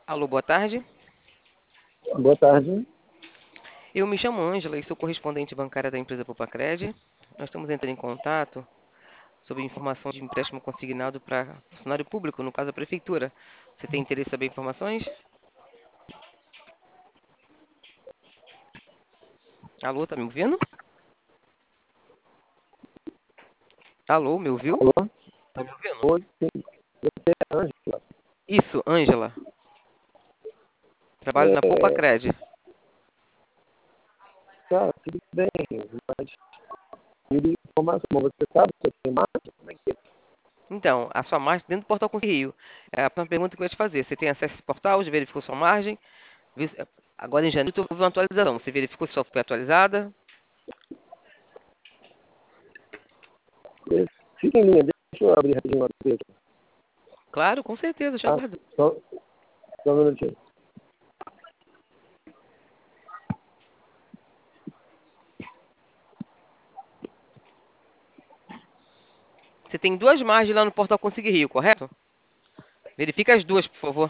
Alô, boa tarde. Boa tarde. Eu me chamo Ângela e sou correspondente bancária da empresa Popacred. Nós estamos entrando em contato sobre informação de empréstimo consignado para funcionário público, no caso a prefeitura. Você tem interesse em saber informações? Alô, tá me ouvindo? Alô, me ouviu? Alô? Tá me ouvindo? Oi, sim. Você é Ângela? Isso, Ângela. Trabalho na É, Popacred. cara, tudo bem, mas queria informação. Você sabe se eu tenho margem? Como é que é? Então, a sua margem dentro do portal Conselho Rio. É a próxima pergunta que eu ia te fazer. Você tem acesso a esse portal? Já verificou sua margem? Agora em janeiro houve uma atualização. Você verificou se só foi atualizada? Fica em linha, deixa eu abrir rapidinho a empresa. Claro, com certeza, eu te Tá? aguardo. Só um minutinho. Você tem duas margens lá no portal Consigue Rio, correto? Verifica as duas, por favor.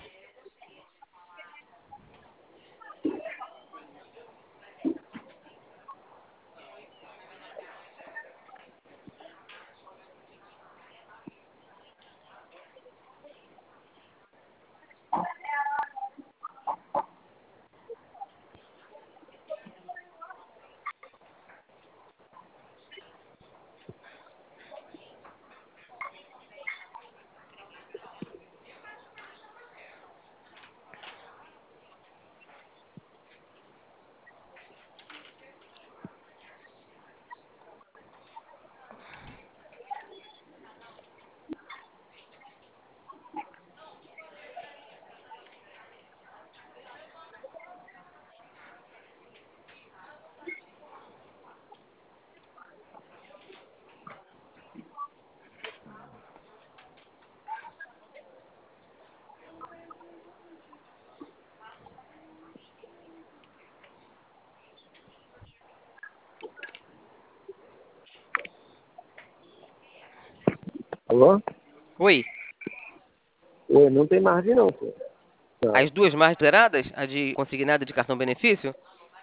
Alô? Oi. Oi, não tem margem não, pô. Não. As duas margens zeradas, a de consignada de cartão benefício?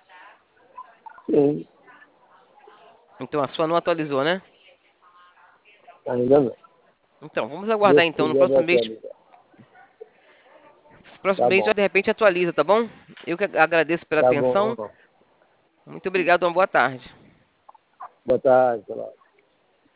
Sim, Então a sua não atualizou, né? ainda não. Então, vamos aguardar Deixa então. eu No ver próximo a mês, atualizar. próximo Tá mês já bom. de repente atualiza, tá bom? Eu que agradeço pela Tá bom, atenção. irmão. Muito obrigado, uma boa tarde. Boa tarde, sei lá.